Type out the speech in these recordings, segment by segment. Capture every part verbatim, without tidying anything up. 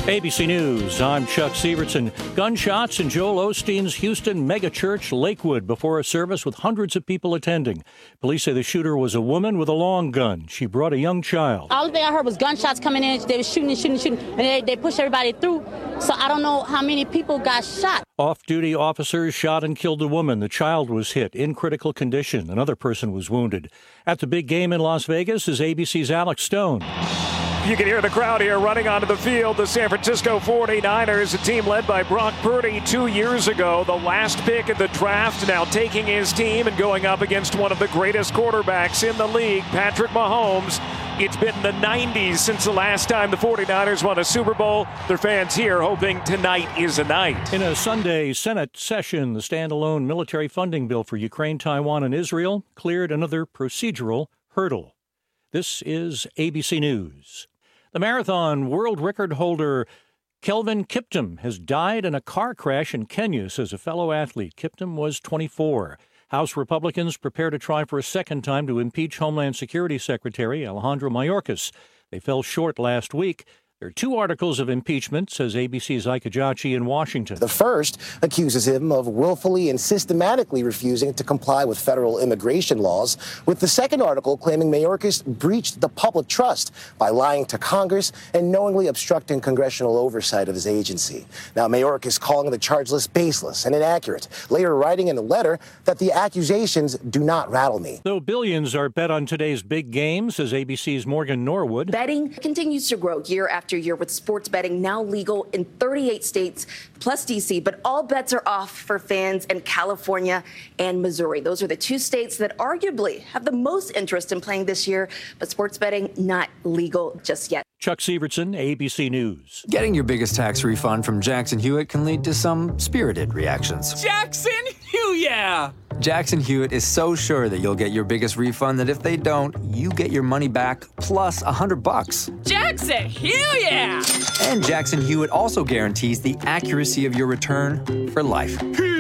A B C News, I'm Chuck Sievertson. Gunshots in Joel Osteen's Houston megachurch, Lakewood, before a service with hundreds of people attending. Police say the shooter was a woman with a long gun. She brought a young child. All the thing I heard was gunshots coming in. They were shooting and shooting and shooting, and they, they pushed everybody through. So I don't know how many people got shot. Off-duty officers shot and killed a woman. The child was hit in critical condition. Another person was wounded. At the big game in Las Vegas is A B C's Alex Stone. You can hear the crowd here running onto the field. The San Francisco forty-niners, a team led by Brock Purdy two years ago, the last pick in the draft, now taking his team and going up against one of the greatest quarterbacks in the league, Patrick Mahomes. It's been the nineties since the last time the forty-niners won a Super Bowl. Their fans here hoping tonight is a night. In a Sunday Senate session, the standalone military funding bill for Ukraine, Taiwan, and Israel cleared another procedural hurdle. This is A B C News. The marathon world record holder Kelvin Kiptum has died in a car crash in Kenya, says a fellow athlete. Kiptum was twenty-four. House Republicans prepare to try for a second time to impeach Homeland Security Secretary Alejandro Mayorkas. They fell short last week. There are two articles of impeachment, says A B C's Ike Ajachi in Washington. The first accuses him of willfully and systematically refusing to comply with federal immigration laws, with the second article claiming Mayorkas breached the public trust by lying to Congress and knowingly obstructing congressional oversight of his agency. Now, Mayorkas calling the charge list baseless and inaccurate, later writing in a letter that the accusations do not rattle me. Though billions are bet on today's big game, says A B C's Morgan Norwood. Betting continues to grow year after year, with sports betting now legal in thirty-eight states plus D C, but all bets are off for fans in California and Missouri. Those are the two states that arguably have the most interest in playing this year, but sports betting not legal just yet. Chuck Sievertson, A B C News. Getting your biggest tax refund from Jackson Hewitt can lead to some spirited reactions. Jackson Hewitt, yeah! Jackson Hewitt is so sure that you'll get your biggest refund that if they don't, you get your money back plus a hundred bucks. Jackson Hewitt, yeah! And Jackson Hewitt also guarantees the accuracy of your return for life.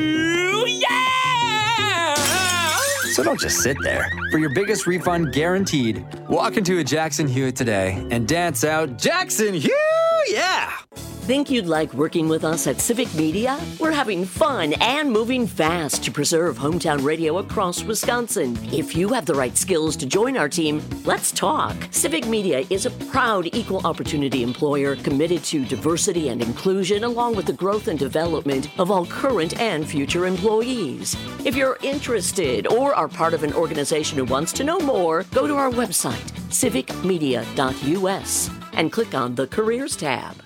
Yeah! So don't just sit there. For your biggest refund guaranteed, walk into a Jackson Hewitt today and dance out Jackson Hewitt, yeah! Think you'd like working with us at Civic Media? We're having fun and moving fast to preserve hometown radio across Wisconsin. If you have the right skills to join our team, let's talk. Civic Media is a proud equal opportunity employer committed to diversity and inclusion, along with the growth and development of all current and future employees. If you're interested or are part of an organization who wants to know more, go to our website, civic media dot u s, and click on the Careers tab.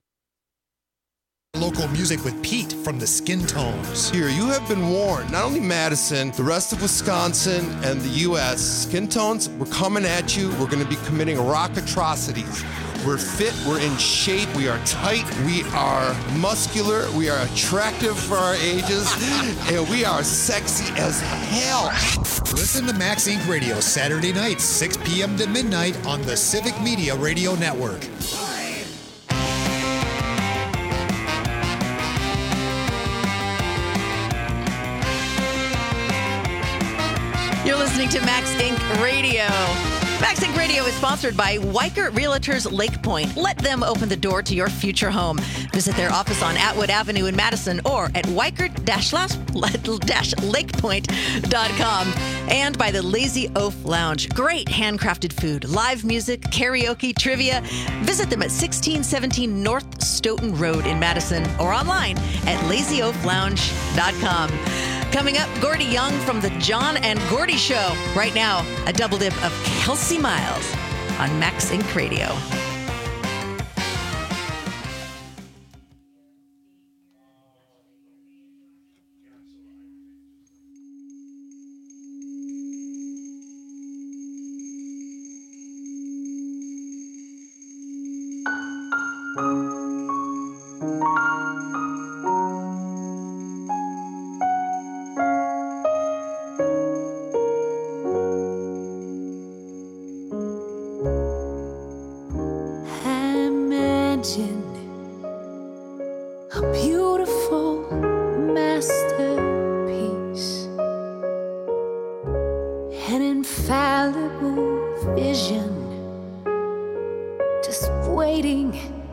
Local music with Pete from the Skin Tones. Here, you have been warned. Not only Madison, the rest of Wisconsin and the U S Skin Tones, we're coming at you. We're going to be committing rock atrocities. We're fit, we're in shape, we are tight, we are muscular, we are attractive for our ages, and we are sexy as hell. Listen to Max Inc Radio Saturday nights, six p.m. to midnight on the Civic Media Radio Network. You're listening to Max Inc Radio. Max Inc Radio is sponsored by Weichert Realtors Lake Point. Let them open the door to your future home. Visit their office on Atwood Avenue in Madison or at weichert dash lake point dot com. And by the Lazy Oaf Lounge. Great handcrafted food, live music, karaoke, trivia. Visit them at sixteen seventeen North Stoughton Road in Madison or online at lazy oaf lounge dot com. Coming up, Gordy Young from the John and Gordy Show. Right now, a double dip of Kelsey Miles on Max Inc Radio.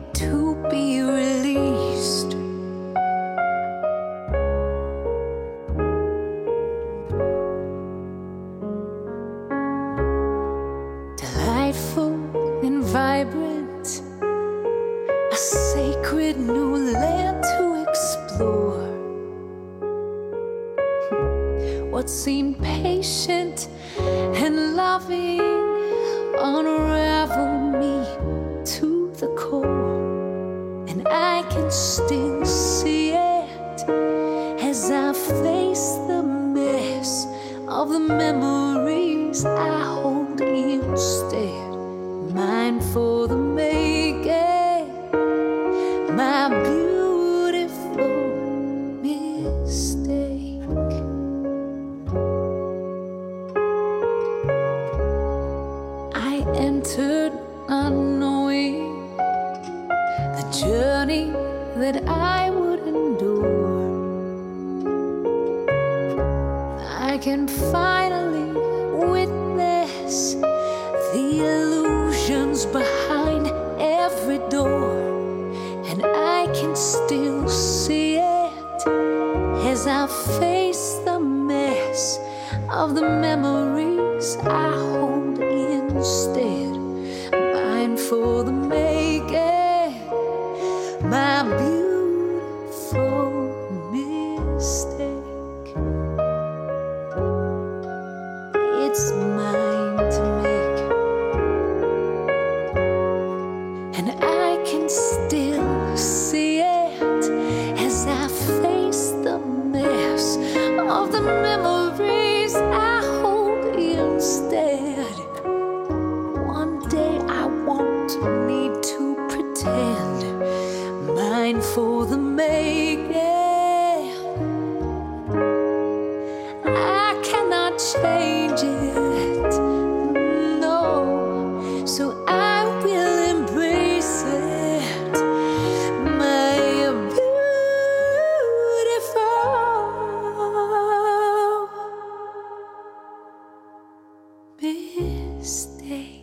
to be released. Delightful and vibrant, a sacred new land to explore. What seemed patient and loving unraveled me to the core, and I can still see it as I face the mess of the memories I hold instead. Mine for the making, my beautiful mistake. I entered unknowing the journey that I would endure. I can finally witness the illusions behind every door, and I can still see it as I face the mess of the memories I hold instead. Mine for the making, my beautiful mistake. It's mine to make, and I can still see it as I face the mess of the memories I hold instead. One day I won't need to pretend. Mine for the making, I cannot change it, no, so I will embrace it. My beautiful mistake.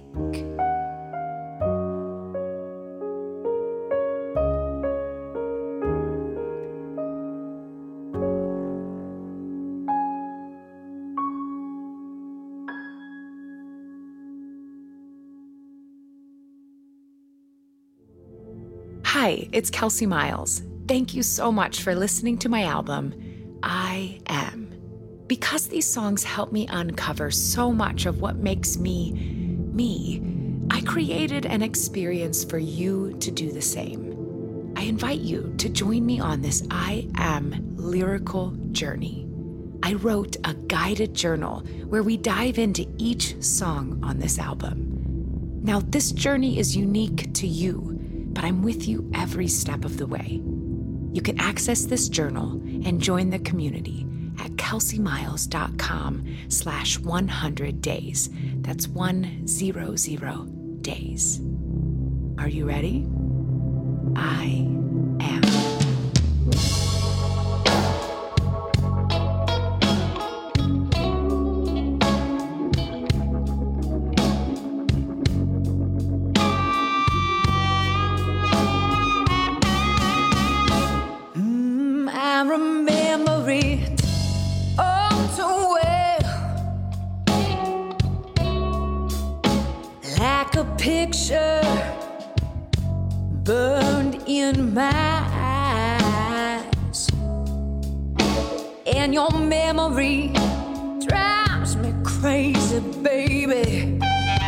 Hi, it's Kelsey Miles. Thank you so much for listening to my album, I Am. Because these songs help me uncover so much of what makes me, me, I created an experience for you to do the same. I invite you to join me on this I Am lyrical journey. I wrote a guided journal where we dive into each song on this album. Now, this journey is unique to you, but I'm with you every step of the way. You can access this journal and join the community at kelseymiles.com slash 100 days. That's one zero zero days. Are you ready? I am. I remember it all too well, like a picture burned in my eyes, and your memory drives me crazy, baby,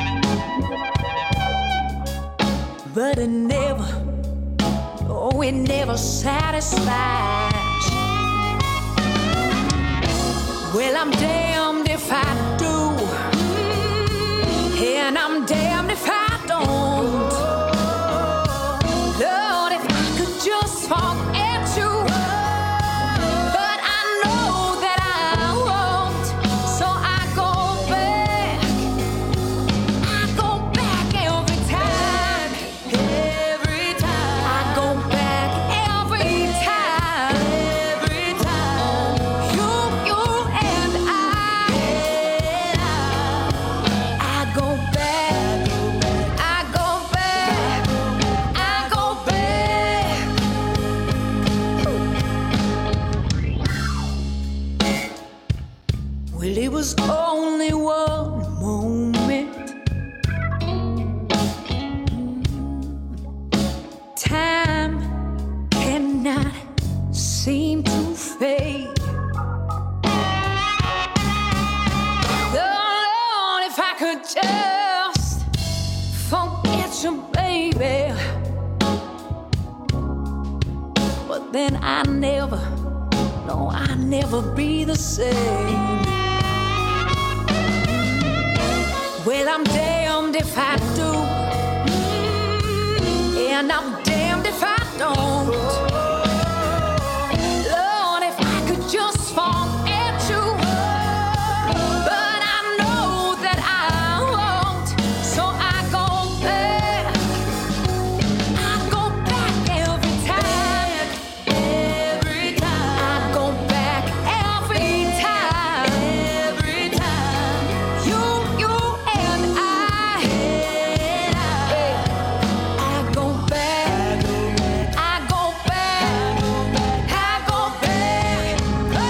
but it never, oh, it never satisfies. Well, I'm damned if I do, and I'm damned if I don't. Lord, if I could just talk at you, but I know that I won't. So I go back, I go back every time, every time. I go back every time, every time. You, you and I. only one moment. Time cannot seem to fade. Oh Lord, if I could just forget you, baby. But then I never, no, I never be the same. Well, I'm damned if I do, and I'm damned if I don't. Lord, if I could just forget you, but I know that I won't. So I go back, I go back every time, every time. I go back every time, every time. You, you and I, I go back, I go back, I go back.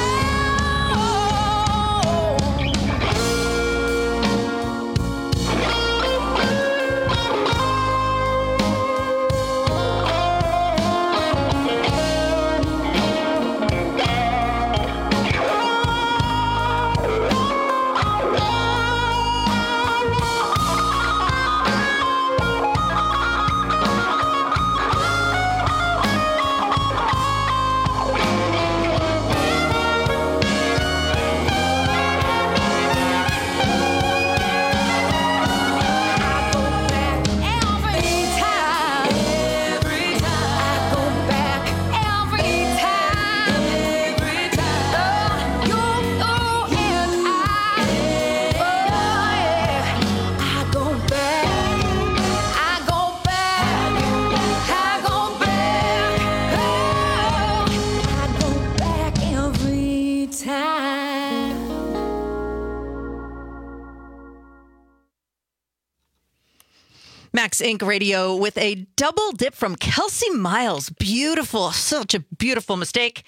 Max Inc Radio with a double dip from Kelsey Miles. Beautiful. Such a beautiful mistake.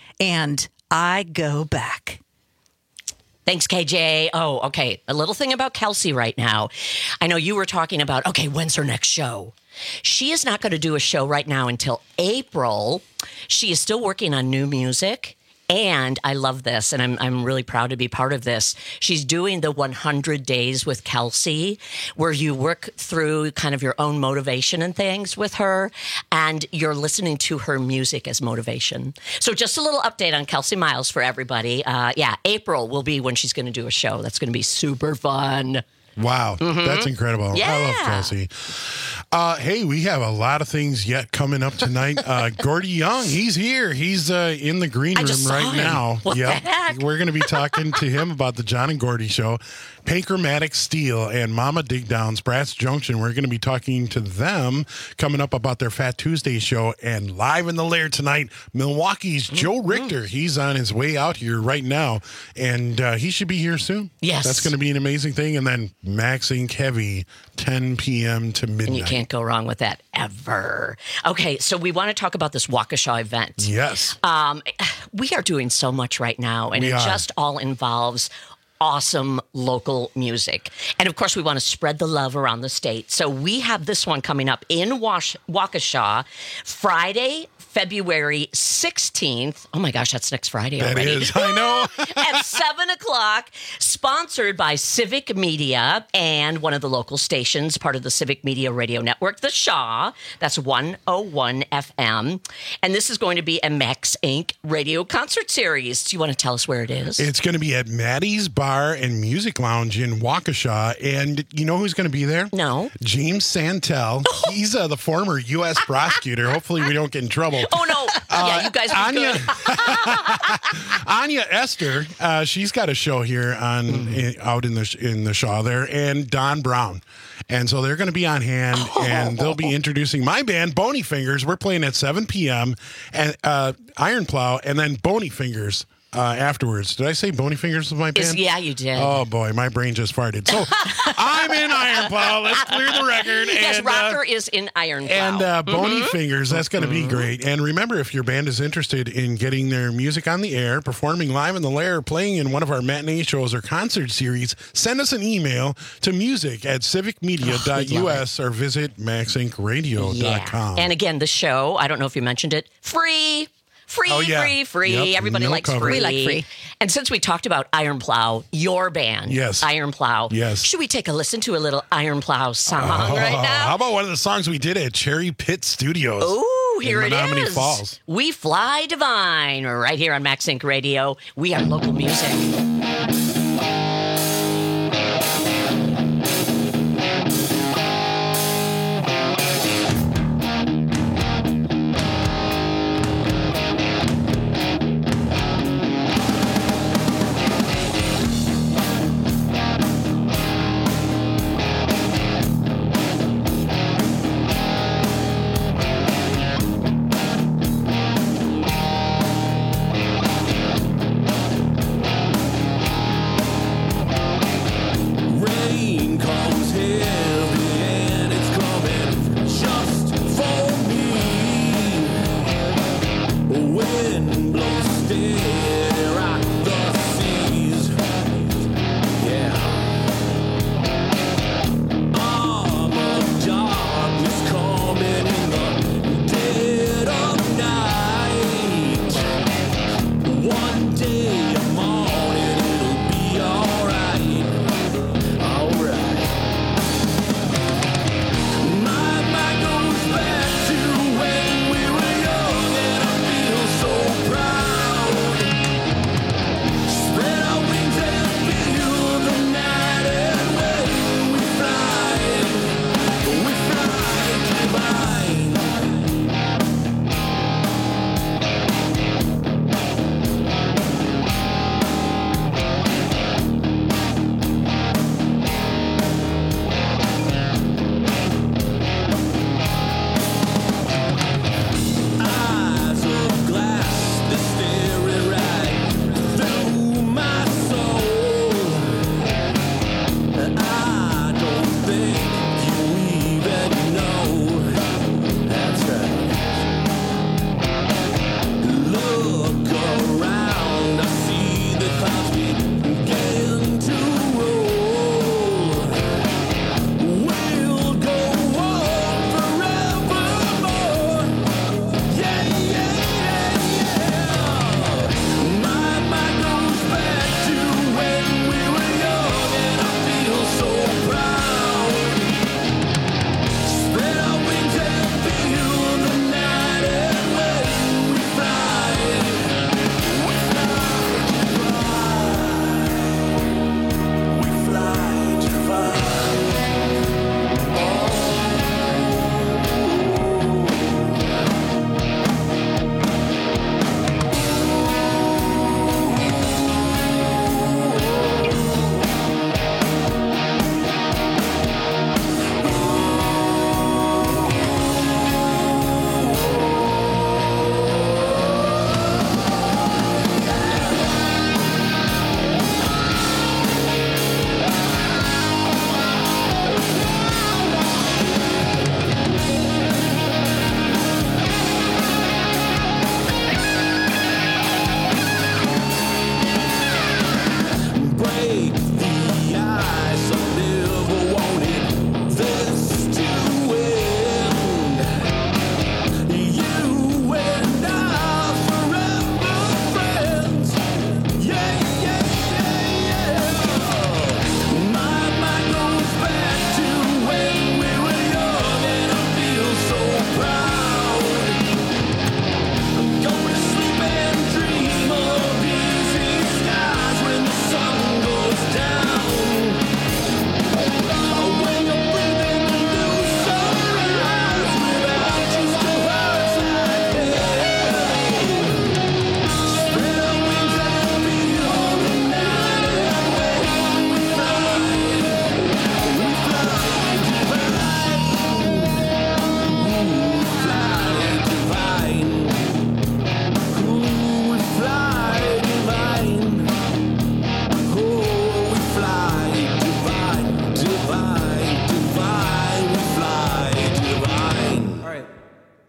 And I go back. Thanks, K J. Oh, okay. A little thing about Kelsey right now. I know you were talking about, okay, when's her next show? She is not going to do a show right now until April. She is still working on new music. And I love this, and I'm I'm really proud to be part of this. She's doing the one hundred days with Kelsey, where you work through kind of your own motivation and things with her, and you're listening to her music as motivation. So just a little update on Kelsey Miles for everybody. Uh, yeah, April will be when she's going to do a show. That's going to be super fun. Wow, Mhm. that's incredible. Yeah. I love Kelsey. Uh, hey, we have a lot of things yet coming up tonight. Uh, Gordy Young, he's here. He's uh, in the green I room just saw right him. now. What the Yep. heck? We're going to be talking to him about the John and Gordy show. Panchromatic Steel and Mama Dig Downs, Brass Junction. We're going to be talking to them coming up about their Fat Tuesday show. And live in the lair tonight, Milwaukee's Joe Richter. He's on his way out here right now, and uh, he should be here soon. Yes. That's going to be an amazing thing. And then Max Inc Heavy, ten p.m. to midnight. And you can't go wrong with that ever. Okay, so we want to talk about this Waukesha event. Yes. Um, we are doing so much right now, and We it are. just all involves awesome local music. And of course, we want to spread the love around the state. So we have this one coming up in Wash- Waukesha, Friday, February sixteenth. Oh my gosh, that's next Friday That already. is, I know. At seven o'clock, sponsored by Civic Media and one of the local stations, part of the Civic Media Radio Network, The Shaw. That's one oh one F M. And this is going to be a Max Inc radio concert series. Do you want to tell us where it is? It's going to be at Maddie's Bar and Music Lounge in Waukesha. And you know who's going to be there? No. James Santel. He's uh, the former U S prosecutor. Hopefully we don't get in trouble. Oh, no. yeah, you guys will be Anya, good. Anya Esther, uh, she's got a show here on Mm-hmm. in, out in the in the Shaw there, and Don Brown. And so they're going to be on hand, and they'll be introducing my band, Bony Fingers. We're playing at seven p.m. and uh, Iron Plow, and then Bony Fingers uh, afterwards. Did I say Bony Fingers was my band? Is, yeah, you did. Oh, boy, my brain just farted. So I'm in Iron Plow. Let's clear the record. Yes, and, Rocker uh, is in Iron Plow. And uh, Bony Mhm. Fingers, that's going to be great. And remember, if your band is interested in getting their music on the air, performing live in the lair, playing in one of our matinee shows or concert series, send us an email to music at civic media dot U S or visit max inc radio dot com. And again, the show, I don't know if you mentioned it, free. Free, Oh, yeah. free, free. Yep, Everybody no likes cover. free. We like free. And since we talked about Iron Plow, your band, Yes. Iron Plow, Yes. should we take a listen to a little Iron Plow song Oh, right now? How about one of the songs we did at Cherry Pit Studios? Ooh, here in it Menominee is. Falls. We Fly Divine, right here on Max Inc Radio. We are local music.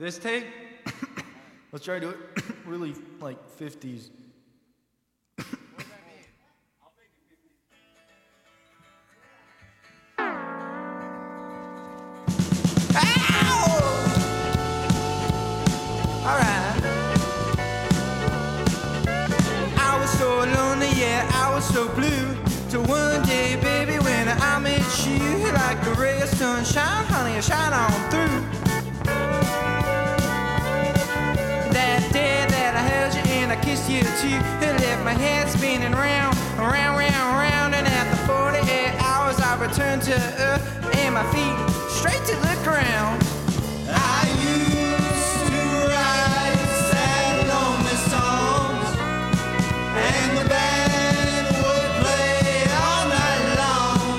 This take, let's try to do it really like fifties. Alright. I was so lonely, yeah, I was so blue. Till one day, baby, when I met you, like a ray of sunshine, honey, you shine on through. That day that I held you and I kissed you too, it left my head spinning round, round, round, round. And after forty-eight hours, I returned to earth and my feet straight to the ground. I used to write sad, lonely songs, and the band would play all night long.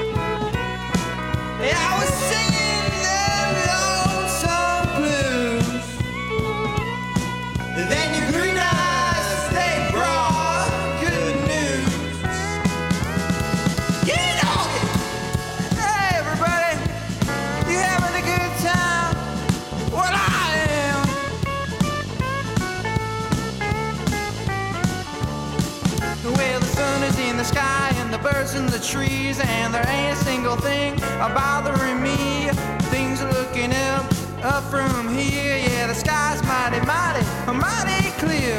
And I was singing the lonesome blues. And then your green eyes, they brought good news. Get it on it! Hey, everybody, you having a good time? Well, I am. Well, the sun is in the sky and the birds in the trees, and there ain't a single thing bothering me. Things are looking up, up from here. Yeah, the sky's mighty, mighty, mighty clear.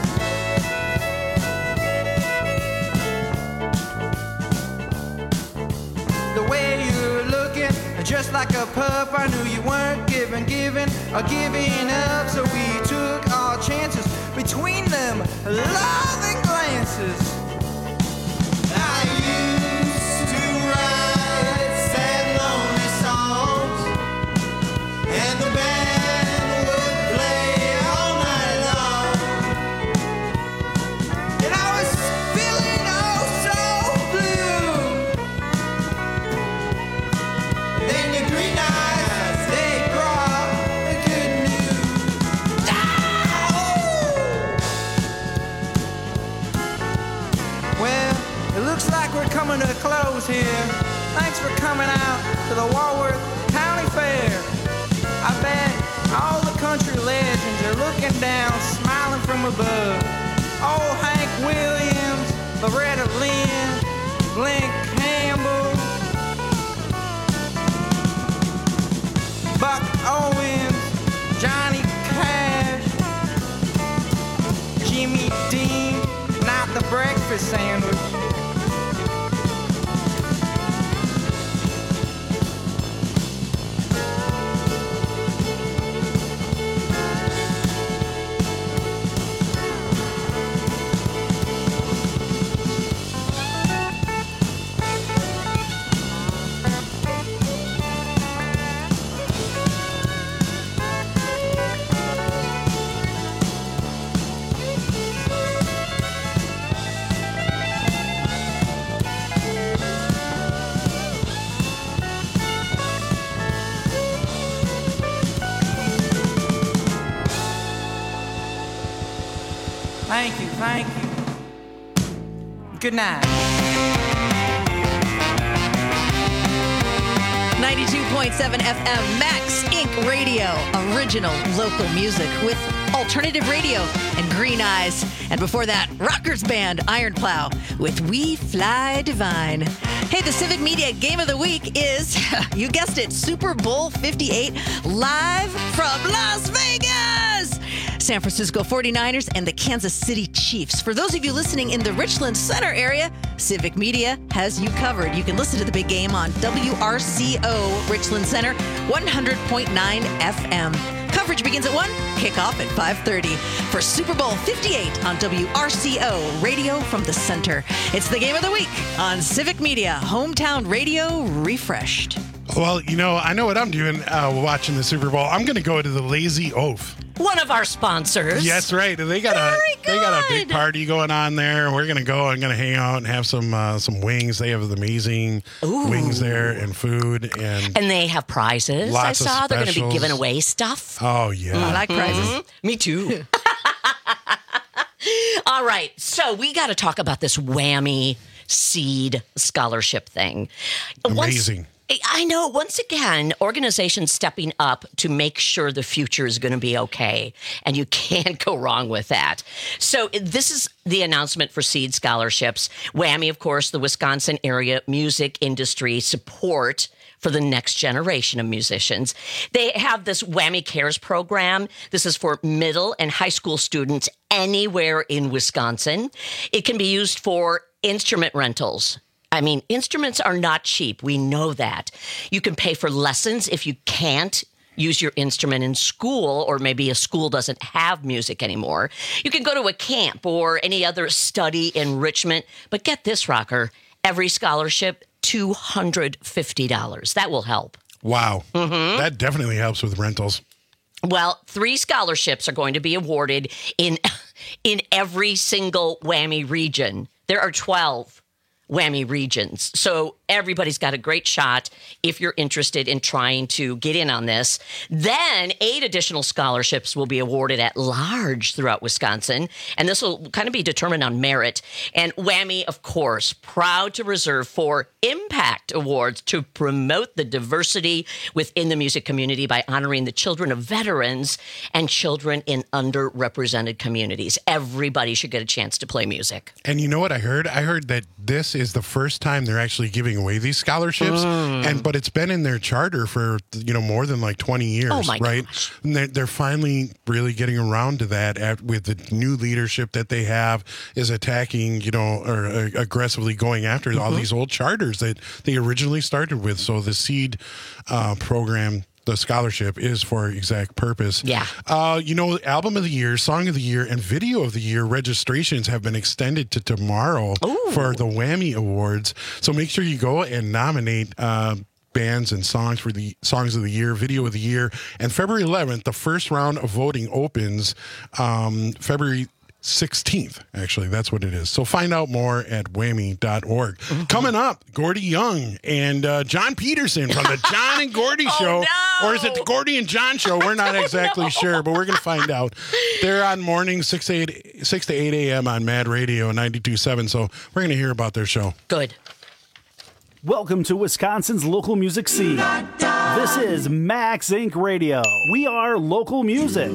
The way you're looking, just like a pup, I knew you weren't giving, giving, or giving up. So we took our chances between them loving glances. I used to write sad, lonely songs, and the band would play all night long. And I was feeling oh so blue. Then your green eyes, they brought the good news. Well, it looks like we're coming to a close here. Thanks for coming out to the Walworth County Fair. I bet all the country legends are looking down, smiling from above. Oh, Hank Williams, Loretta Lynn, Glenn Campbell, Buck Owens, Johnny Cash, Jimmy Dean, not the breakfast sandwich. Thank you, thank you. Good night. ninety-two point seven F M, Max Incorporated. Radio, original local music with alternative radio and Green Eyes. And before that, Rockers Band, Iron Plow with We Fly Divine. Hey, the Civic Media Game of the Week is, you guessed it, Super Bowl fifty-eight, live from Las Vegas. San Francisco forty-niners and the Kansas City Chiefs. For those of you listening in the Richland Center area, Civic Media has you covered. You can listen to the big game on W R C O Richland Center, one hundred point nine F M. Coverage begins at one, kickoff at five thirty. For Super Bowl fifty-eight on W R C O Radio from the Center. It's the Game of the Week on Civic Media, Hometown Radio Refreshed. Well, you know, I know what I'm doing uh, watching the Super Bowl. I'm going to go to the Lazy Oaf. One of our sponsors. Yes, right. They got Very a they got a big party going on there. We're gonna go. I'm gonna hang out and have some uh, some wings. They have amazing Ooh. wings there and food and And they have prizes. Lots I saw of they're going to be specials. giving away stuff. Oh yeah, I like prizes. Mhm. Me too. All right, so we got to talk about this Whammy Seed scholarship thing. Amazing. Once, I know, once again, organizations stepping up to make sure the future is going to be okay. And you can't go wrong with that. So this is the announcement for SEED scholarships. WWAMI, of course, the Wisconsin Area Music Industry Support for the next generation of musicians. They have this WWAMI Cares program. This is for middle and high school students anywhere in Wisconsin. It can be used for instrument rentals. I mean, instruments are not cheap. We know that. You can pay for lessons if you can't use your instrument in school, or maybe a school doesn't have music anymore. You can go to a camp or any other study enrichment. But get this, Rocker, every scholarship, two hundred fifty dollars. That will help. Wow. Mm-hmm. That definitely helps with rentals. Well, three scholarships are going to be awarded in, in every single WWAMI region. There are twelve WWAMI regions. So everybody's got a great shot if you're interested in trying to get in on this. Then eight additional scholarships will be awarded at large throughout Wisconsin, and this will kind of be determined on merit. And WWAMI, of course, proud to reserve four Impact Awards to promote the diversity within the music community by honoring the children of veterans and children in underrepresented communities. Everybody should get a chance to play music. And you know what I heard? I heard that this is the first time they're actually giving away these scholarships, Mm. and but it's been in their charter for you know more than like twenty years, Oh, my right? And they're, they're finally really getting around to that at, with the new leadership that they have is attacking, you know, or uh, aggressively going after all Mhm. these old charters that they originally started with. So the SEED uh, program, the scholarship, is for exact purpose. Yeah. Uh, you know, album of the year, song of the year, and video of the year registrations have been extended to tomorrow for the WWAMI Awards. So make sure you go and nominate uh, bands and songs for the songs of the year, video of the year. And February eleventh, the first round of voting opens. Um, February sixteenth, actually, that's what it is. So find out more at whammy dot org. Mm-hmm. Coming up, Gordy Young and uh, John Peterson from the John and Gordy Oh, Show. no! Or is it the Gordy and John Show? We're not exactly sure, but we're going to find out. They're on mornings six, eight, six to eight a.m. on Mad Radio ninety-two point seven, so we're going to hear about their show. Good. Welcome to Wisconsin's local music scene. This is Max Incorporated. Radio. We are local music.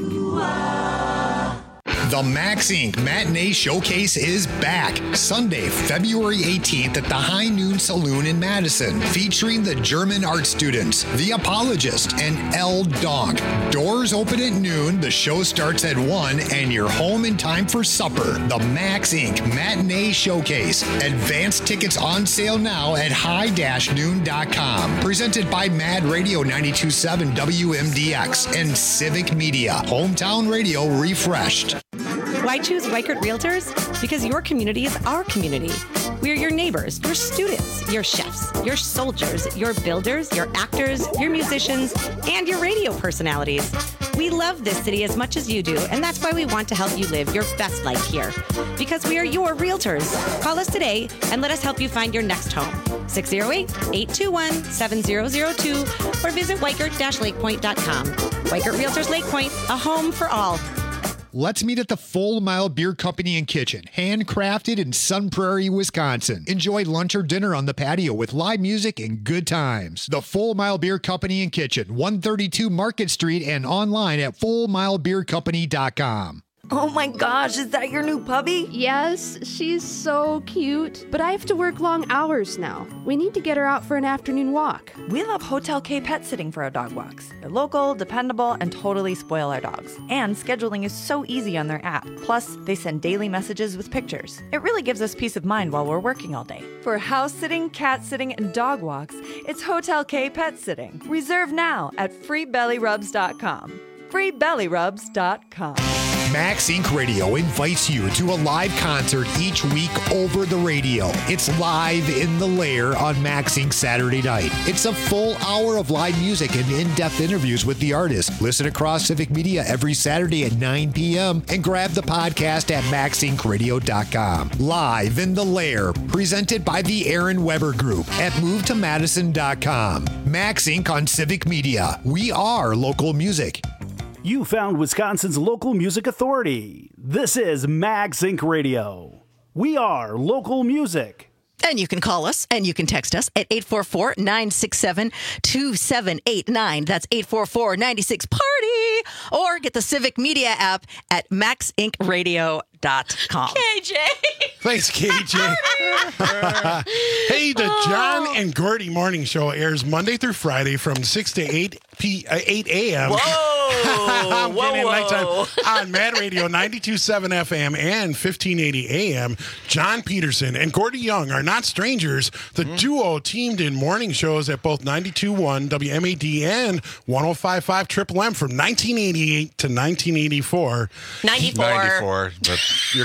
The Max Incorporated. Matinee Showcase is back Sunday, February eighteenth at the High Noon Saloon in Madison, featuring the German art students, The Apologist, and El Donk. Doors open at noon, the show starts at one, and you're home in time for supper. The Max Incorporated. Matinee Showcase. Advance tickets on sale now at high dash noon dot com. Presented by Mad Radio ninety-two point seven W M D X and Civic Media. Hometown radio refreshed. Why choose Weichert Realtors? Because your community is our community. We're your neighbors, your students, your chefs, your soldiers, your builders, your actors, your musicians, and your radio personalities. We love this city as much as you do, and that's why we want to help you live your best life here. Because we are your realtors. Call us today and let us help you find your next home. six oh eight, eight two one, seven oh oh two or visit weichert dash lake point dot com. Weichert Realtors Lake Point, a home for all. Let's meet at the Full Mile Beer Company and Kitchen, handcrafted in Sun Prairie, Wisconsin. Enjoy lunch or dinner on the patio with live music and good times. The Full Mile Beer Company and Kitchen, one thirty-two Market Street, and online at full mile beer company dot com. Oh my gosh, is that your new puppy? Yes, she's so cute. But I have to work long hours now. We need to get her out for an afternoon walk. We love Hotel K Pet Sitting for our dog walks. They're local, dependable, and totally spoil our dogs. And scheduling is so easy on their app. Plus, they send daily messages with pictures. It really gives us peace of mind while we're working all day. For house sitting, cat sitting, and dog walks, it's Hotel K Pet Sitting. Reserve now at free belly rubs dot com. free belly rubs dot com. Max Incorporated. Radio invites you to a live concert each week over the radio. It's Live in the Lair on Max Incorporated. Saturday night. It's a full hour of live music and in-depth interviews with the artist. Listen across Civic Media every Saturday at nine p.m. and grab the podcast at max inc radio dot com. Live in the Lair, presented by the Aaron Weber Group at move to madison dot com. Max Incorporated on Civic Media. We are local music. You found Wisconsin's local music authority. This is Max Incorporated. Radio. We are local music. And you can call us and you can text us at eight four four, nine six seven, two seven eight nine. That's eight four four, nine six, party. Or get the Civic Media app at max inc radio dot com. K J. Thanks, K J. Hey, the John and Gordy Morning Show airs Monday through Friday from six to eight p uh, eight a.m. Whoa! I'm whoa, getting whoa. nighttime on Mad Radio ninety-two point seven F M and fifteen eighty A M. John Peterson and Gordy Young are not strangers. The mm-hmm. duo teamed in morning shows at both ninety-two point one W M A D and one oh five point five Triple M from nineteen eighty-eight to nineteen eighty-four. ninety-four. ninety-four. But you're,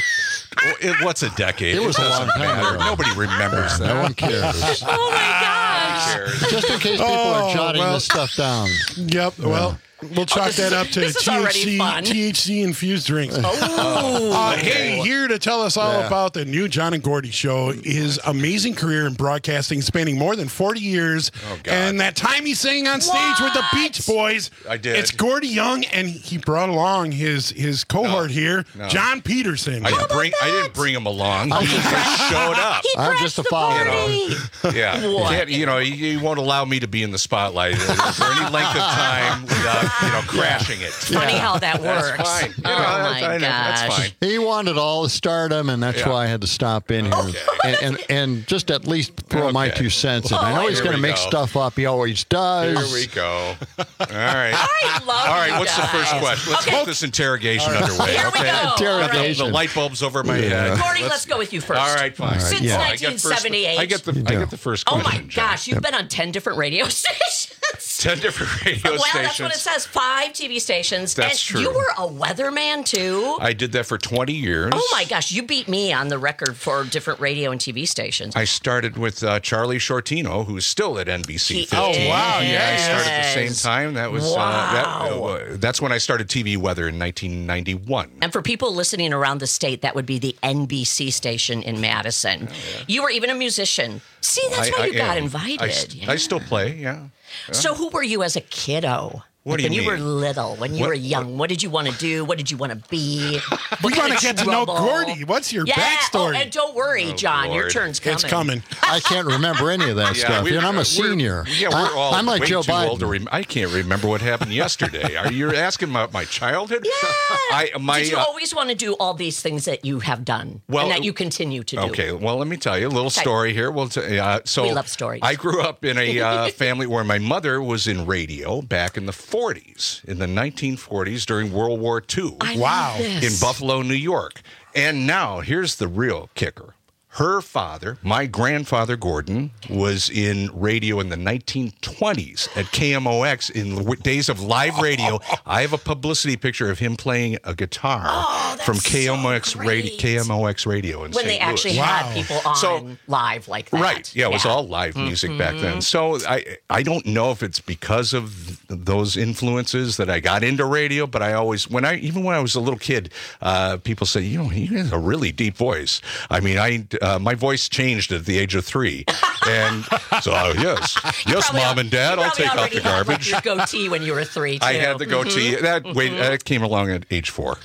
it, what's a decade? It was it a long time matter. ago. Nobody remembers Yeah, that. no one cares. Oh my gosh. Just in case people Oh, are jotting well. this stuff down. Yep. Well, we'll chalk this that is- up to this is already T H C fun. T H C infused drinks. Oh. Uh, hey, here to tell us all Yeah. about the new John and Gordy show, his amazing career in broadcasting spanning more than forty years. Oh, God. And that time he sang on stage with the Beach Boys. I did. It's Gordy Young, and he brought along his, his cohort No, here, no. John Peterson. I didn't bring. I didn't bring him along. He just showed up. He I'm crashed just a the follower. party. Yeah, you, What? can't, you know, you, you won't allow me to be in the spotlight for any length of time without, you know, crashing it. Funny how that works. That's fine. You Oh know, my I know, that's gosh. fine. He wanted all the stardom, and that's Yeah. why I had to stop in here and, and and just at least throw my Okay. two cents in. I know Oh, he's here going to we make go. stuff up. He always does. Here we go. All right. I love All right, you what's the guys. first question? Let's Okay. get this interrogation underway, Here we okay? go. Interrogation. The light bulb's over my head. Gordy, let's go with you first. All right, fine. Since yeah. I get first- nineteen seventy-eight. I get the I get the first Oh question. my gosh, you've been on ten different radio stations. Ten different radio well, stations. that's what it says. Five T V stations. That's and true. You were a weatherman too. I did that for twenty years. Oh my gosh, you beat me on the record for different radio and T V stations. I started with uh, Charlie Shortino, who's still at N B C. He fifteen. is. wow, Yeah, I started at the Yes. same time. That was uh, that, uh, that's when I started T V weather in nineteen ninety-one. And for people listening around the state, that would be the N B C station in Madison. You were even a musician. See, that's I- why I you got am. invited. I, st- Yeah. I still play, yeah. Yeah. So who were you as a kiddo? What Like do you when you were mean? little, when you What- were young, what did you want to do? What did you want to be? What We kind want of to get to know trouble? Gordy. What's your Yeah, backstory? Oh, and don't worry, Oh, John, your Lord. turn's coming. It's coming. I can't remember any of that Yeah, stuff. we- And I'm a we're- senior. Yeah, we're I, all I'm like way Joe too Biden. old to rem- I can't remember what happened yesterday. Are you asking about my childhood? Yeah. I my Did you uh, always want to do all these things that you have done Well, and that you continue to do? Okay, well, let me tell you a little Okay. story here. We'll t- uh, so We love stories. I grew up in a uh, family where my mother was in radio back in the forties, in the nineteen forties during World War Two. I Wow. love this. In Buffalo, New York. And now, here's the real kicker. Her father, my grandfather Gordon, was in radio in the nineteen twenties at K M O X in the w- days of live radio. I have a publicity picture of him playing a guitar Oh, that's from K M O X so radio, great. K M O X radio in When Saint they actually Louis. had people on So- live like that. Right. Yeah, it was all live music back then. So I I don't know if it's because of those influences that I got into radio, but I always when I even when I was a little kid, uh, people say, you know, he has a really deep voice. I mean, I uh, my voice changed at the age of three, and so uh, yes, yes, Probably mom al- and dad, you I'll probably take out already the had, like, garbage. your goatee when you were three. Too. I had the goatee. Mhm. That wait, Mhm. that came along at age four.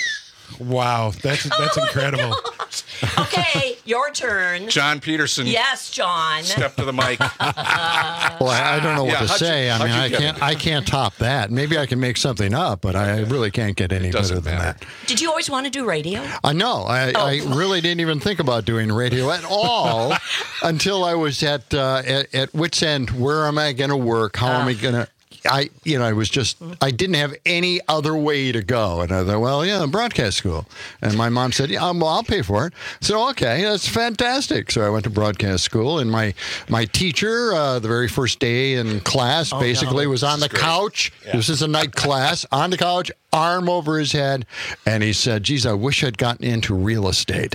Wow, that's that's incredible. Okay, your turn. John Peterson. Yes, John. Step to the mic. Well, I, I don't know what Yeah, to how'd you- say. I how'd mean, you I get can't. it? I can't top that. Maybe I can make something up, but I really can't get any better doesn't than matter. that. Did you always want to do radio? Uh, no, I, Oh. I really didn't even think about doing radio at all until I was at, uh, at at wit's end. Where am I going to work? How am I going to? I, you know, I was just, I didn't have any other way to go. And I thought, well, yeah, broadcast school. And my mom said, yeah, well, I'll pay for it. So, okay, that's fantastic. So I went to broadcast school, and my, my teacher, uh, the very first day in class, Oh, basically no. was on the couch. This is a night class, on the couch, arm over his head. And he said, geez, I wish I'd gotten into real estate.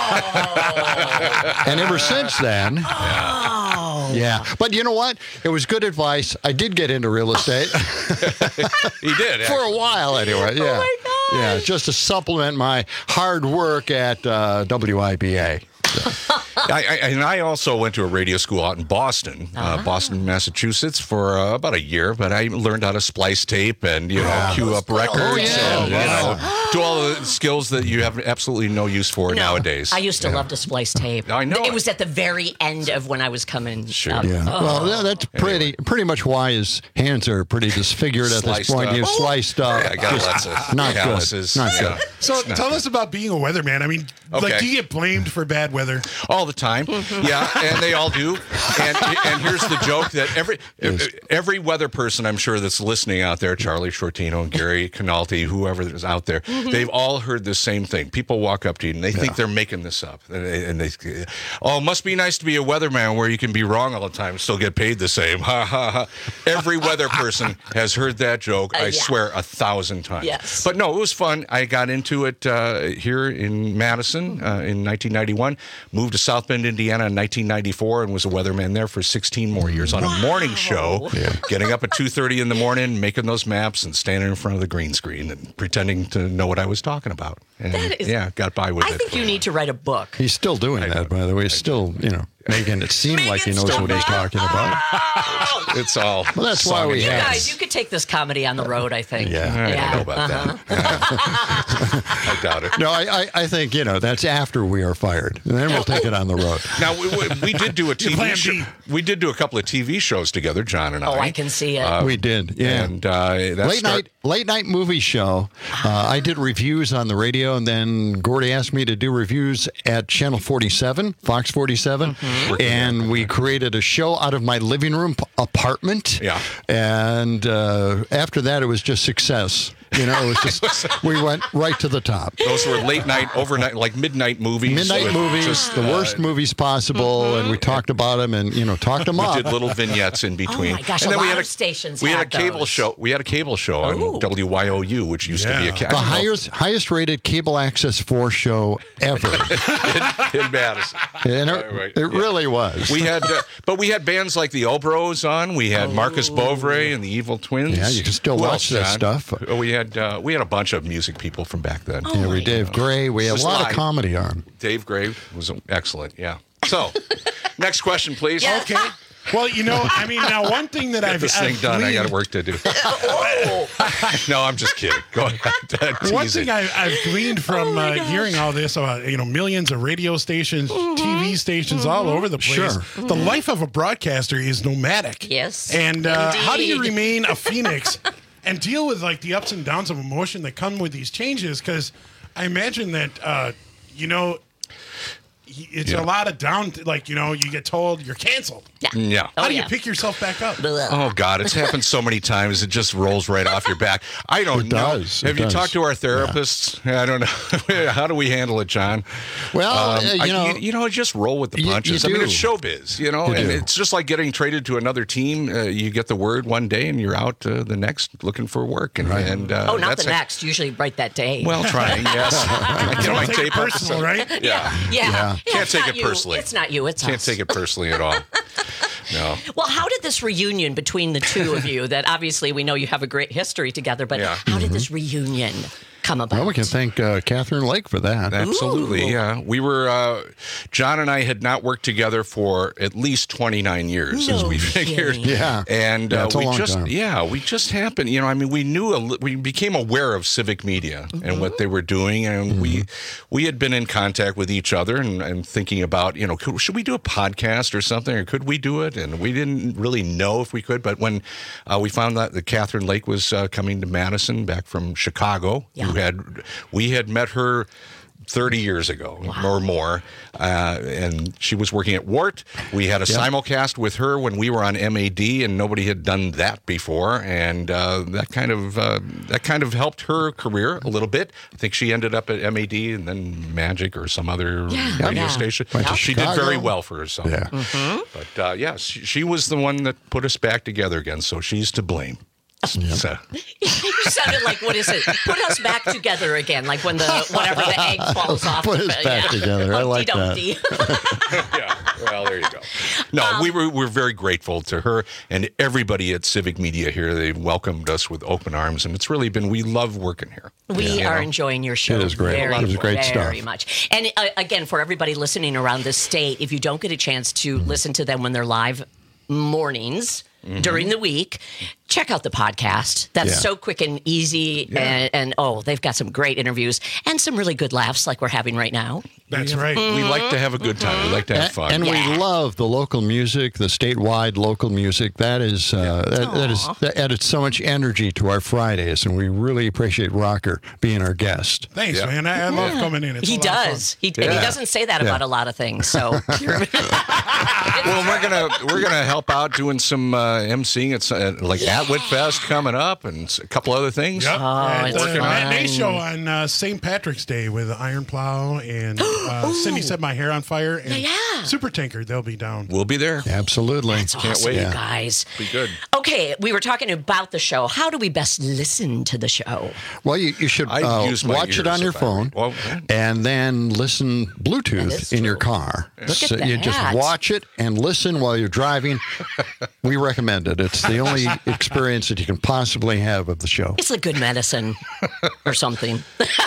Oh. And ever since then, Oh. yeah. But you know what? It was good advice. I did get into real estate He did for a while, anyway. Yeah. Oh my gosh. Yeah, just to supplement my hard work at uh, W I B A. So. I, I, and I also went to a radio school out in Boston, uh, Ah. Boston, Massachusetts, for uh, about a year. But I learned how to splice tape and you know Yeah. cue up records Oh, yeah. and you know, do all the skills that you have absolutely no use for No, nowadays. I used to Yeah. love to splice tape. I know It it. was at the very end of when I was coming. Sure. up. Yeah. Oh. Well, yeah, that's pretty pretty much why his hands are pretty disfigured at this Sliced point. up. You've sliced up. Yeah, I got Just lots of not calluses. good. Not Yeah. good. So It's not tell good. us about being a weatherman. I mean, Okay. like, do you get blamed for bad weather? all the time. Yeah, and they all do. And and here's the joke that every every weather person I'm sure that's listening out there, Charlie Shortino, Gary Canalti, whoever is out there, they've all heard the same thing. People walk up to you and they think they're making this up, and they, and they oh, it must be nice to be a weatherman where you can be wrong all the time and still get paid the same. Ha ha ha. Every weather person has heard that joke. Uh, I yeah. swear a thousand times. Yes. But no, it was fun. I got into it uh, here in Madison uh, in nineteen ninety-one. Moved to South Bend, Indiana in nineteen ninety-four and was a weatherman there for sixteen more years on a morning show, getting up at two thirty in the morning, making those maps and standing in front of the green screen and pretending to know what I was talking about. And That is- yeah, got by with I it. think you need to write a book. He's still doing that, by the way. He's still, you know, making it seem like he knows what he's talking about. It's all. Well, that's why we You have. guys, you could take this comedy on the road, I think. Yeah. I don't know about Uh-huh. that. I doubt it. No, I, I, I think, you know, that's after we are fired. And then we'll take it on the road. Now we, we, we did do a T V plan show. B. We did do a couple of T V shows together, John and I. Oh, I can see it. Uh, we did, yeah. And uh, that late start- night, late night movie show. Uh, I did reviews on the radio, and then Gordy asked me to do reviews at Channel forty-seven, Fox forty-seven, Mm-hmm. and we created a show out of my living room p- apartment. Yeah. And uh, after that, it was just success. You know, it was just we went right to the top. Those were late night, overnight, like midnight movies. Midnight with movies, just, the uh, worst movies possible, and we talked about them, and you know, talked them We up. did little vignettes in between. Oh my gosh, and a then we lot had of stations We had, had a cable those. show. We had a cable show Ooh. on W Y O U, which used to be a Yeah. ca- the I don't know, highest highest rated cable access four show ever, in, in Madison. and it, Right, right, it yeah. really was. We had, uh, but we had bands like the Obros on. We had Marcus Bovray and the Evil Twins. Yeah, you can still Who watch else, that John? stuff. Uh, We had uh, we had a bunch of music people from back then. yeah, we Dave Gray. We had a Just lot live. of comedy on. Dave Gray was excellent. Yeah. So, next question, please. Okay. Well, you know, I mean, now one thing that Get I've this thing I've done. I got gleaned- work to do. No, I'm just kidding. Go ahead. One Tease thing it. I, I've gleaned from uh, hearing all this about you know millions of radio stations, T V stations all over the place. Sure. The life of a broadcaster is nomadic. Yes, And uh, how do you indeed. remain a phoenix and deal with like the ups and downs of emotion that come with these changes? Because I imagine that uh, you know. It's Yeah. a lot of down, like, you know, you get told you're canceled. Yeah. How Oh, do you yeah. pick yourself back up? Oh God, it's happened so many times. It just rolls right off your back. I don't It know. does. It Have you does. talked to our therapists? I don't know. How do we handle it, John? Well, uh, you I- know- you, you know, just roll with the You- you punches. I mean, do. it's showbiz, you know, You and do. it's just like getting traded to another team. Uh, you get the word one day, and you're out uh, the next looking for work. And, and uh, Oh, not that's the a- next. Usually right that day. Well, trying, yes. I get Don't my take it tape up. personal, right? Yeah. yeah. Yeah. Yeah, Can't it's take not it you. personally. It's not you. It's Can't us. take it personally at all. No. Well, how did this reunion between the two of you, that obviously we know you have a great history together, but Yeah. how did this reunion come about? Well, we can thank uh, Catherine Lake for that. Absolutely, Ooh. yeah. We were, uh, John and I had not worked together for at least twenty-nine years, as No we figured. kidding. Yeah. And Yeah, uh, it's a we long just, time. yeah, we just happened, you know, I mean, we knew, a, li- we became aware of civic media and what they were doing. And we we had been in contact with each other and, and thinking about, you know, could, should we do a podcast or something, or could we do it? And we didn't really know if we could. But when uh, we found out that Catherine Lake was uh, coming to Madison back from Chicago, Yeah. who had, we had met her thirty years ago or more, uh, and she was working at Wart. We had a simulcast with her when we were on M A D, and nobody had done that before, and uh, that kind of uh, that kind of helped her career a little bit. I think she ended up at M A D and then Magic or some other Yeah. radio Yeah. station. Went to She did Chicago. very well for herself. Yeah. But uh, yes, she, she was the one that put us back together again, so she's to blame. So, You sounded like, what is it? Put us back together again, like when the whatever the egg falls off. Put the- us back yeah. together. I like that. Humpty-Dumpty. yeah. Well, there you go. No, we were we're very grateful to her and everybody at Civic Media here. They welcomed us with open arms, and it's really been. We love working here. We Yeah. are You know? enjoying your show It is great. very, It was great very stuff. much. And uh, again, for everybody listening around the state, if you don't get a chance to Mm-hmm. listen to them when they're live mornings Mhm. during the week, check out the podcast. That's Yeah. so quick and easy. Yeah. And, and oh, they've got some great interviews and some really good laughs like we're having right now. That's right. We like to have a good time. We like to have And, fun. and we love the local music, the statewide local music. That is uh, that, that is that added so much energy to our Fridays, and we really appreciate Rocker being our guest. Thanks, man. I, I love coming in. It's He a lot of fun. does. He, And he Yeah. doesn't say that Yeah. about a lot of things. So Well, we're gonna we're gonna help out doing some uh, emceeing. It's uh, like Atwood Fest coming up, and s- a couple other things. Yep. Oh, and, it's uh, fun. matinee show on uh, Saint Patrick's Day with Iron Plow and uh, Cindy Set My Hair on Fire and Yeah. Super Tanker. They'll be down. We'll be there. Absolutely. That's awesome, you guys. Be good. Okay, we were talking about the show. How do we best listen to the show? Well, you, you should I uh, use my watch it ears on your if I phone read. Well, and then listen That Bluetooth is in your true. car. Look at So you just that. watch it and listen while you're driving. We recommend it. It's the only experience that you can possibly have of the show. It's a good medicine or something.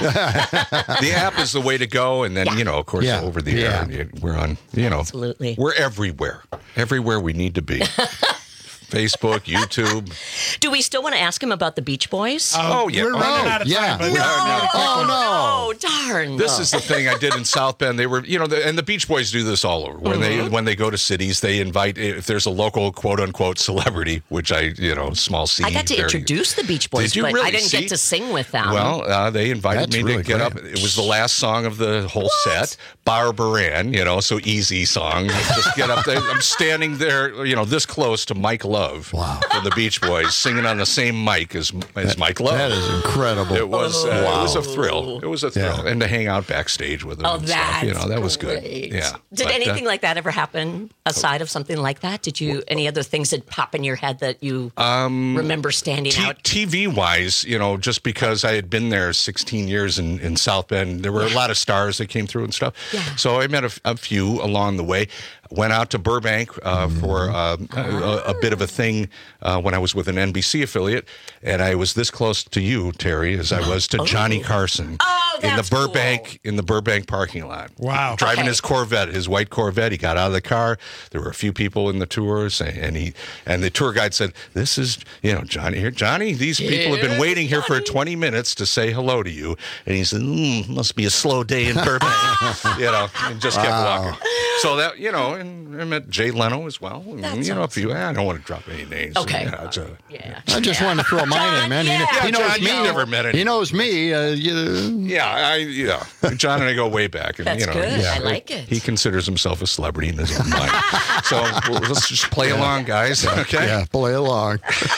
The app is the way to go, and then you know, of course, Yeah. over the Yeah. air, we're on. You know, Absolutely. we're everywhere, everywhere we need to be. Facebook, YouTube. Do we still want to ask him about the Beach Boys? Oh, yeah. We're running Oh, out of yeah. time. But No. Oh, no. Oh, darn. This is the thing I did in South Bend. They were, you know, the, and the Beach Boys do this all over. When they when they go to cities, they invite if there's a local quote unquote celebrity, which I, you know, small C. I got to very- introduce the Beach Boys, Did you but really? I didn't See? get to sing with them. Well, uh, they invited That's me really to get great. up. It was the last song of the whole set. Barbara Ann, you know, so easy song. Just get up there. I'm standing there, you know, this close to Mike Love Wow. from the Beach Boys, singing on the same mic as as Mike Love. That is incredible. It was uh, it was a Wow. thrill. It was a thrill, Yeah. and to hang out backstage with them. Oh, and stuff, you know, that was good. great. Yeah. Did But, uh, anything like that ever happen aside of something like that? Did you any other things that pop in your head that you Um, remember standing T- out? T V wise, you know, just because I had been there sixteen years in, in South Bend, there were a lot of stars that came through and stuff. Yeah. So I met a, a few along the way. Went out to Burbank uh, for uh, a, a bit of a thing uh, when I was with an N B C affiliate, and I was this close to you, Terry, as I was to Johnny Carson Oh, in the that's Burbank cool. in the Burbank parking lot. Wow. Driving Okay. his Corvette, his white Corvette. He got out of the car. There were a few people in the tours, and, and he and the tour guide said, "This is, you know, Johnny here. Johnny, these people have been Here's waiting here for Johnny." twenty minutes to say hello to you." And he said, mm, "Must be a slow day in Burbank," you know, and just kept Wow. walking. So that, you know, and I met Jay Leno as well. And, That's you know, a few. I don't want to drop any names. Okay. Yeah, it's a- Yeah. I just wanted to throw my name in. He, yeah. he knows John, me. you've never met He any. knows me. Uh, you, Yeah, I, yeah. John and I go way back. And, That's you know, good. he's- I like it. He considers himself a celebrity in his own mind. So well, let's just play along, guys. Okay. yeah, play along.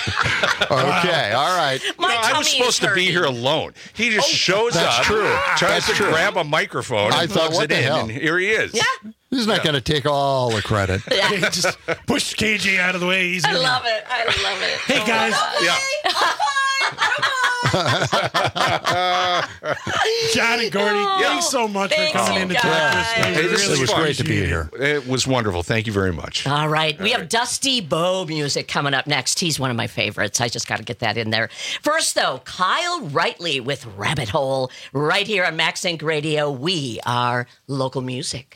Okay, all right. My No, I tummy was is supposed to be hurting. here alone. He just shows That's up, true. tries That's to true. grab a microphone, I and thought, plugs what it the in, hell? and here he is. Yeah. He's not going to take all the credit. He just pushed K J out of the way. He's I gonna- love it. I love it. Hey guys, Yeah. John and Gordy, thanks so much Thanks, for coming you in to talk to us. guys. We Hey, this really was great to be appreciate it. here. It was wonderful. Thank you very much. All right. We have Dusty Bowe music coming up next. He's one of my favorites. I just got to get that in there. First, though, Kyle Rightly with Rabbit Hole right here on Max Inc Radio. We are local music.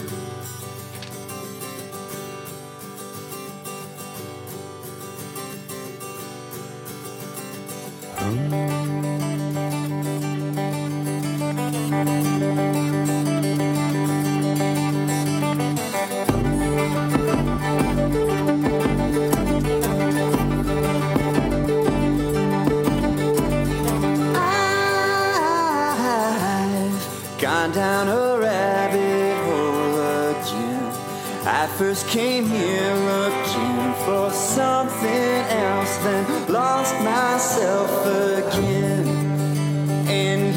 I've gone down a rabbit hole again. I first came here looking for something else, then lost myself again. And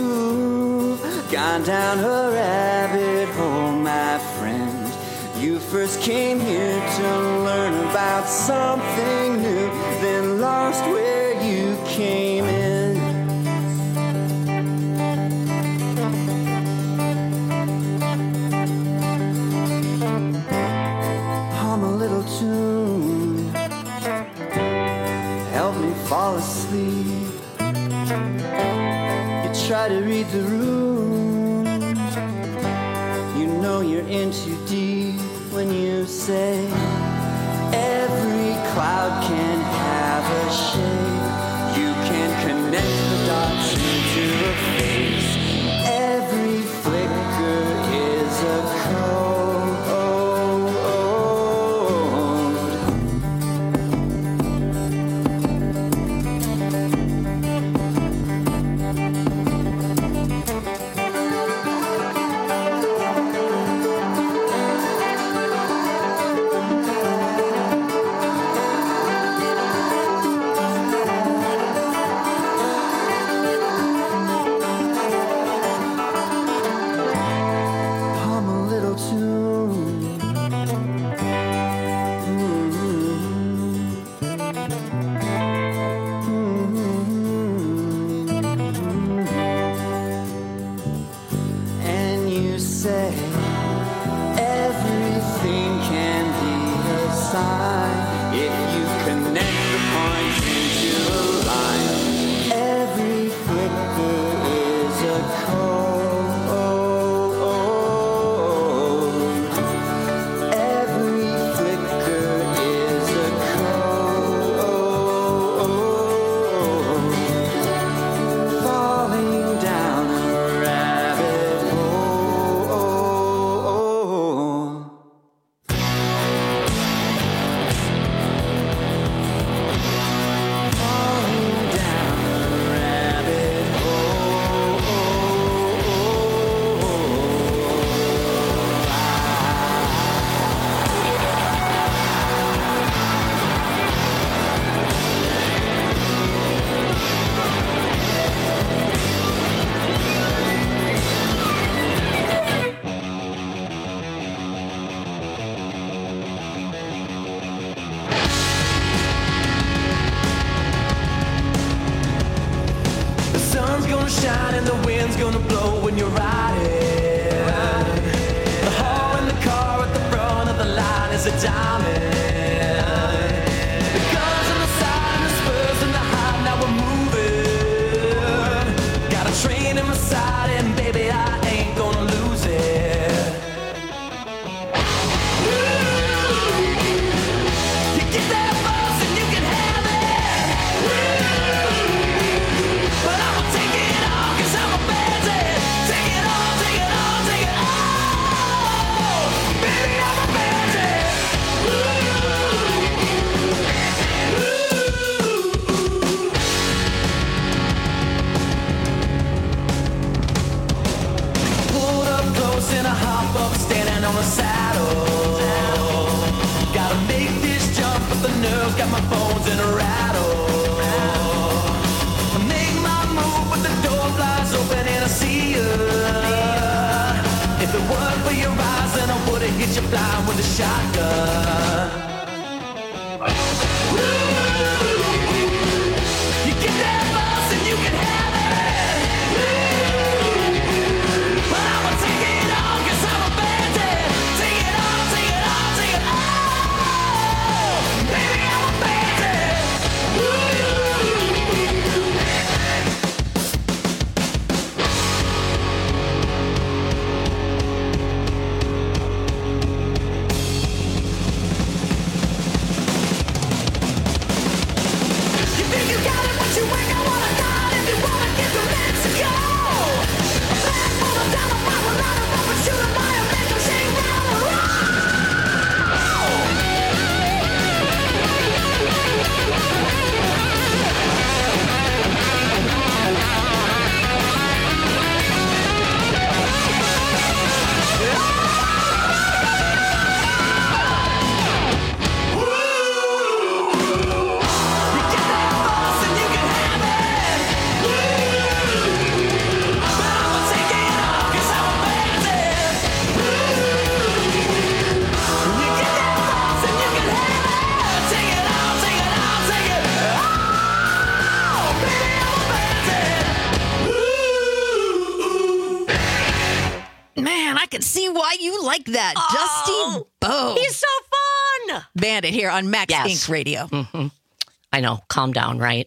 you've gone down a rabbit hole, my friend. You first came here to learn about something new, then lost where you came in. Hum a little tune, help me fall asleep. You try to read the runes, you know you're in too deep when you say every cloud can have a shape. You can connect the dots into a face. Every flicker is a code. Shine and the wind's gonna blow when you're riding. The hall in the car at the front of the line is a diamond. The guns on the side and the spurs in the high, now we're moving. Got a train in my side and baby I ain't gonna lose it. You get that buzz and you can have it. But I will take it. Cause I'm a bandit. Take it all, take it all, take it all. Baby, I'm a bandit. Pulled up close and I hop up, standing on the saddle. Gotta make this jump, but the nerves got my bones in a rattle. Open and I see you. If it weren't for your eyes, then I would've hit you blind with a shotgun. You get that buzz and you can have it. But I'ma take it all cause I'm a bandit. Take it all, take it all, take it all. Baby, I'm a bandit. like that. Oh, Dusty Bo. He's so fun. Bandit here on Max Yes. Inc Radio. Mm-hmm. I know. Calm down, right?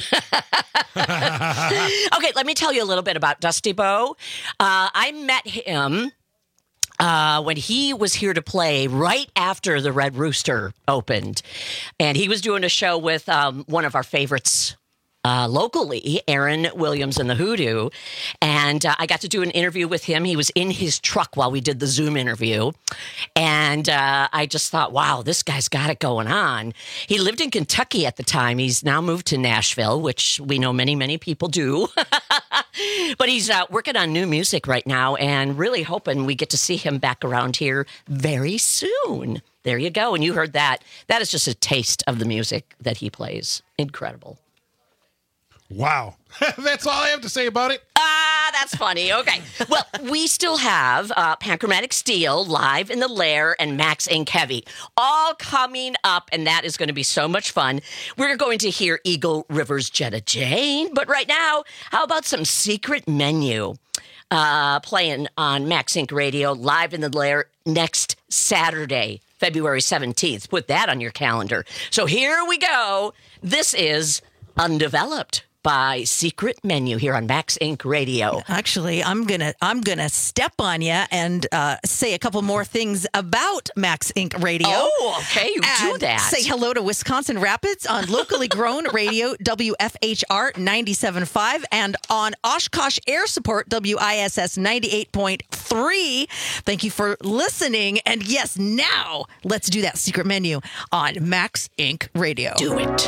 Okay, let me tell you a little bit about Dusty Bo. Uh, I met him uh, when he was here to play right after the Red Rooster opened. And he was doing a show with um, one of our favorites uh, locally, Aaron Williams and the Hoodoo. And uh, I got to do an interview with him. He was in his truck while we did the Zoom interview. And uh, I just thought, wow, this guy's got it going on. He lived in Kentucky at the time. He's now moved to Nashville, which we know many, many people do. But he's uh, working on new music right now and really hoping we get to see him back around here very soon. There you go. And you heard that. That is just a taste of the music that he plays. Incredible. Wow. That's all I have to say about it. Ah, that's funny. Okay. Well, we still have uh, Panchromatic Steel, Live in the Lair, and Max Inc Heavy all coming up, and that is going to be so much fun. We're going to hear Eagle River's Jetta Jane, but right now, how about some Secret Menu uh, playing on Max Inc Radio, Live in the Lair next Saturday, February seventeenth. Put that on your calendar. So here we go. This is Undeveloped by Secret Menu here on Max Inc Radio. Actually, I'm gonna I'm gonna step on you and uh, say a couple more things about Max Inc Radio. Oh, okay, you do And that. Say hello to Wisconsin Rapids on locally grown radio W F H R ninety-seven point five and on Oshkosh Air Support W I S S ninety-eight point three. Thank you for listening. And yes, now let's do that Secret Menu on Max Inc Radio. Do it.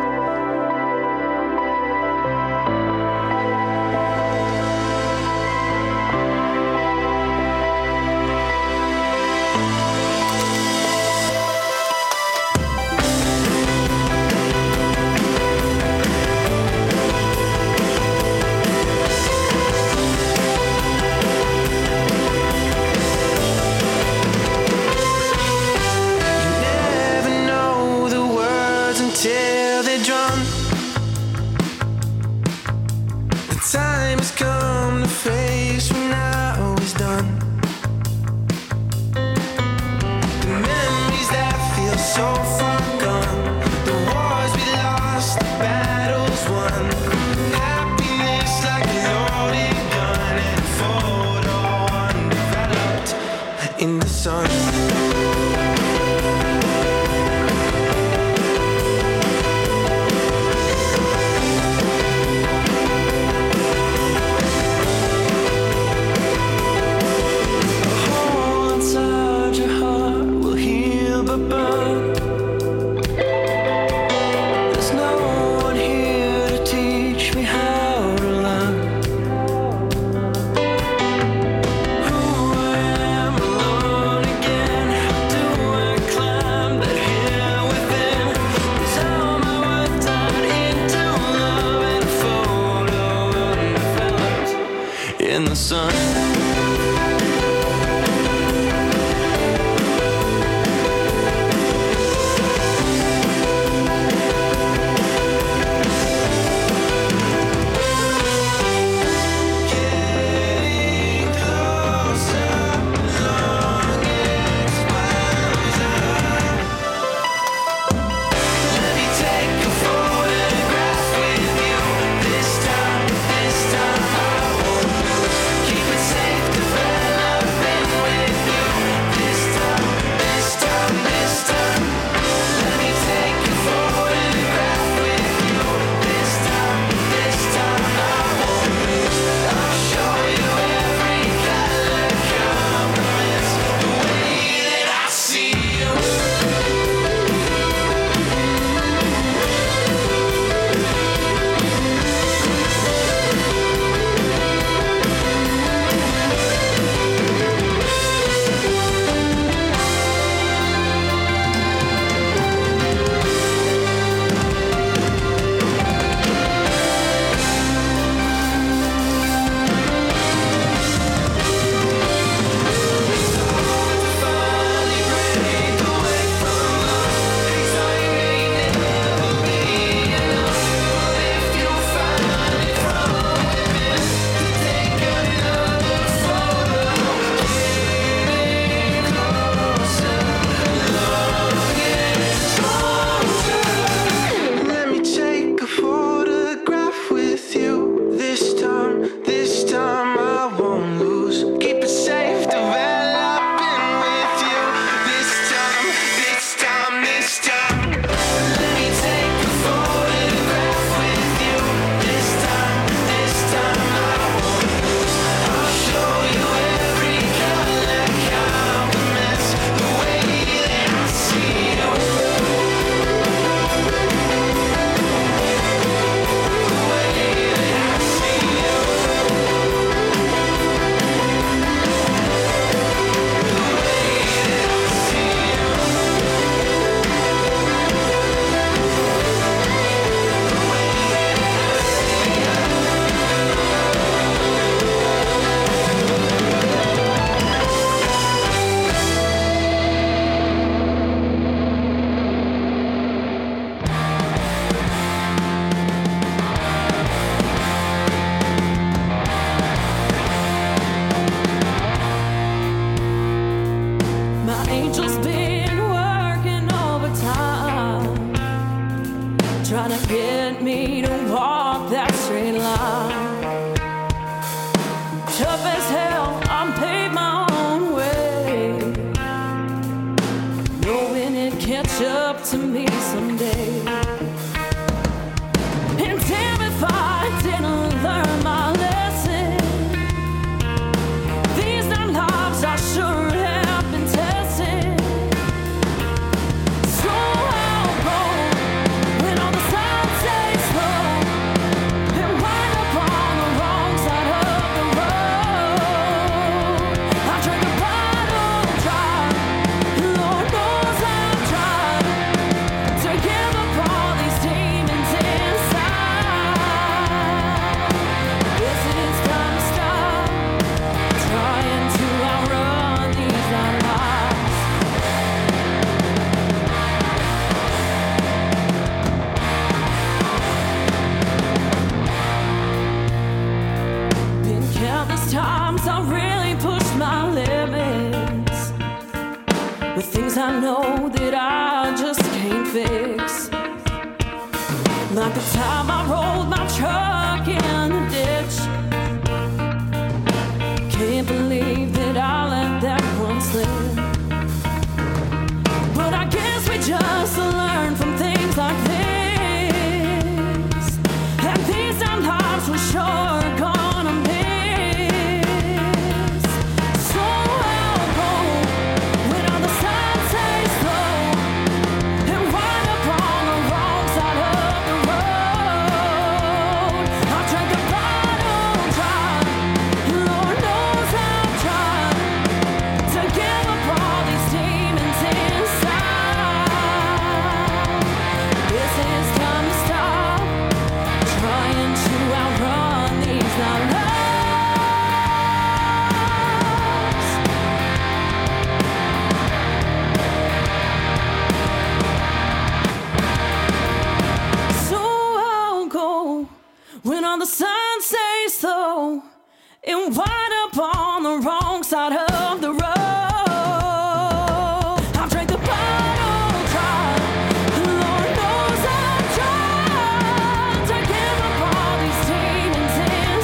Till they're drawn. The time has come to face when now is done. The memories that feel so far gone, the wars we lost, the battles won. Happiness like a loaded gun and a photo undeveloped in the sun. trying to get me to walk that straight line. Tough as hell, I'm paid my own way, knowing it catch up to me someday. And damn if I didn't learn my lesson. These are lives I sure have been testing. So I'll go when all the signs say slow and wind up on the wrong side of the road. I drink a bottle dry. Lord knows I've tried to give up all these demons inside. Guess it's time to stop trying to outrun these lies. Been countless times I really pushed my limits with things I know that I just can't fix. Like the time I rolled my truck in the ditch. Can't believe that I let that one slip. But I guess we just learn from things like this. And these are lives we're sure gonna miss. So I'll go when all the signs say slow and wind up on the wrong side of the road. I drank a bottle dry. Lord knows I've tried to give up all these demons inside. This is time to stop trying to outrun these lies. So I'll go when all the signs say slow and wind up on the wrong side of the road. I drank the bottle dry. Lord knows I've tried to give up all these demons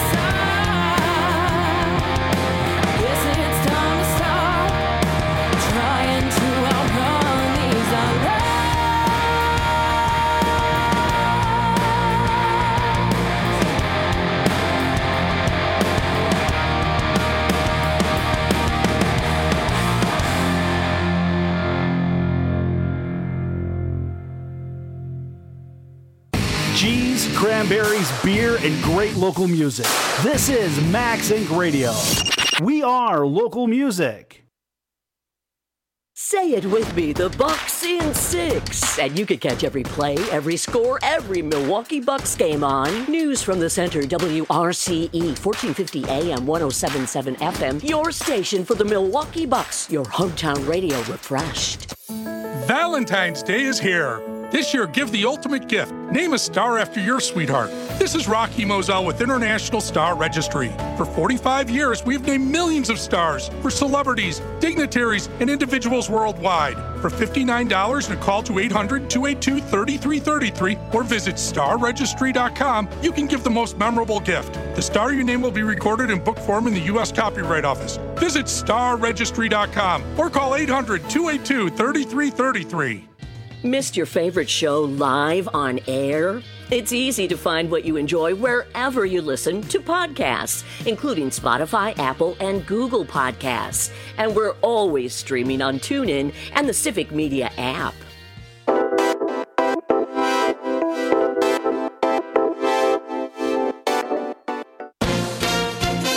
inside. Guess it's time to stop trying to outrun these lies. Cheese, cranberries, beer, and great local music. This is Max Incorporated. Radio. We are local music. Say it with me, the Bucks in six. And you can catch every play, every score, every Milwaukee Bucks game on News from the Center, W R C E, fourteen fifty A M, one oh seven point seven F M, your station for the Milwaukee Bucks, your hometown radio refreshed. Valentine's Day is here. This year, give the ultimate gift. Name a star after your sweetheart. This is Rocky Moselle with International Star Registry. For forty-five years, we've named millions of stars for celebrities, dignitaries, and individuals worldwide. For fifty-nine dollars and a call to eight hundred, two eight two, three three three three or visit star registry dot com, you can give the most memorable gift. The star you name will be recorded in book form in the U S Copyright Office. Visit star registry dot com or call eight hundred, two eight two, three three three three. Missed your favorite show live on air? It's easy to find what you enjoy wherever you listen to podcasts, including Spotify, Apple, and Google Podcasts. And we're always streaming on TuneIn and the Civic Media app.